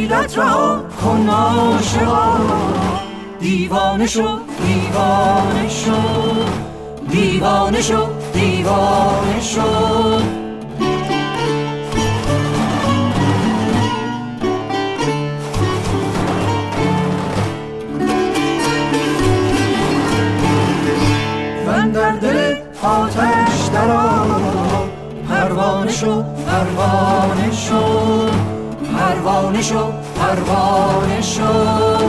حیرت رها کن عاشقا، دیوانه شو دیوانه شو، دیوانه شو دیوانه شو. در دل آتش درآ، پروانه شو پروانه شو، پروانه شو پروانه شو.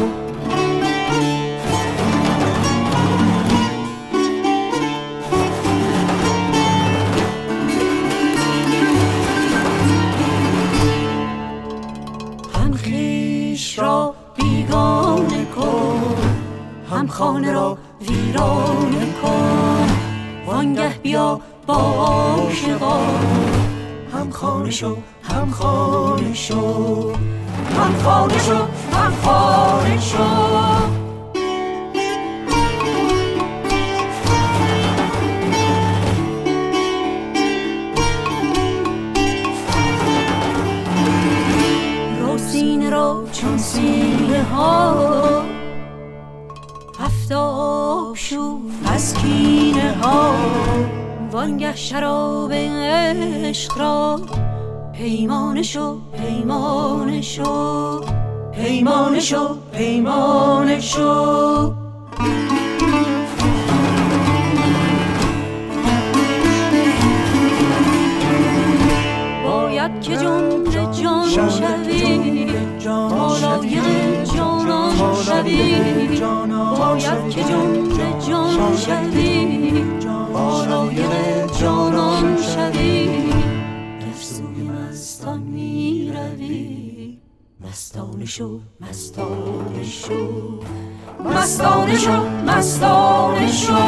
هم خویش را بیگانه کن، هم خانه را ویرانه کن، وانگه بیا با عاشقا، هم خانه شو هم خانه شو، هم خانه شو هم خانه شو. رو سینه رو چون سینه ها، آفتاب شو از کینه ها، وانگه شراب عشق را پیمانه شو پیمانه شو، پیمانه شو پیمانه شو. باید که جمله جان شوی، بالای جانان شوی، باید که جمله جان شوی، بالای جانان شوی. گر سوی مستان می روی، مستانه شو مستانه شو، مستانه شو مستانه شو.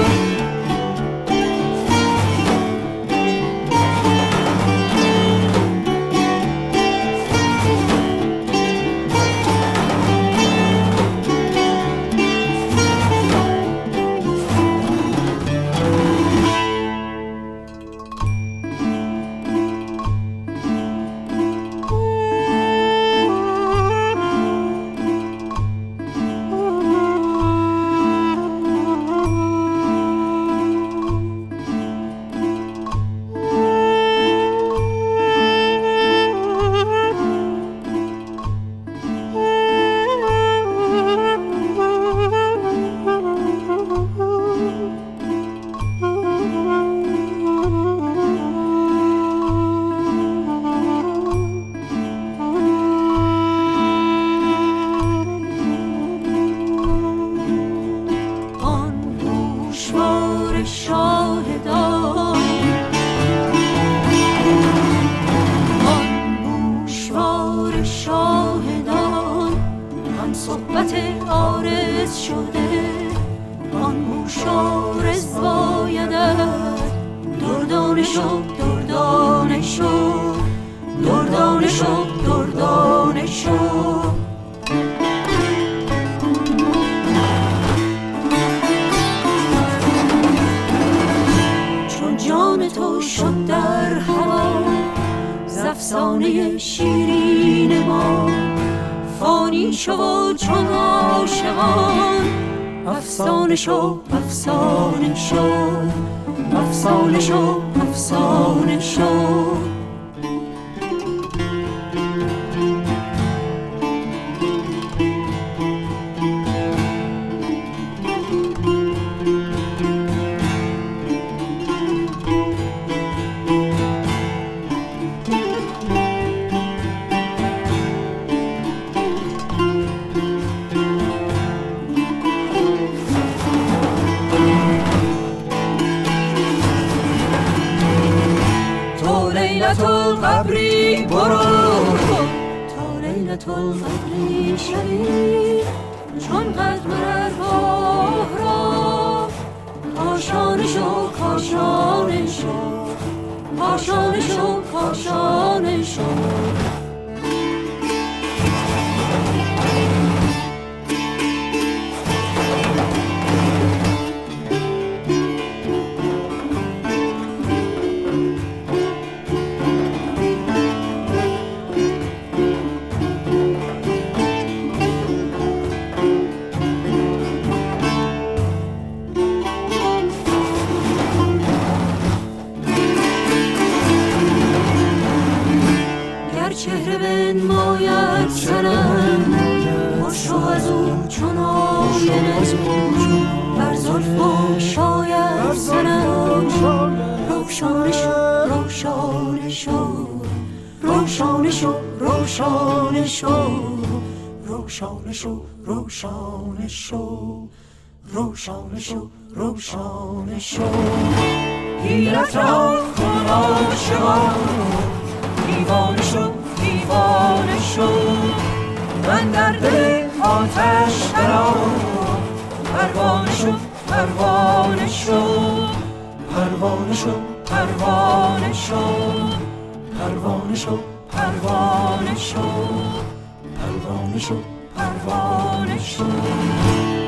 افسانه شیرین ما فانی شو چون عاشقان. افسانه شو افسانه شو افسانه شو افسانه شو. قبری برو تا لیلت القبری شوی چون قدم ارواح را کاشانه شو کاشانه شو کاشانه شو کاشانه شو. چنان بر زلف و شاید سرم روشانه شو روشانه شو روشانه شو روشانه شو روشانه شو روشانه شو روشانه شو روشانه شو حیرت را کن عاشقان دیوانه شو دیوانه شو من در دل آتش درآ پروانه شو پروانه شو پروانه شو پروانه شو پروانه شو پروانه شو پروانه شو پروانه شو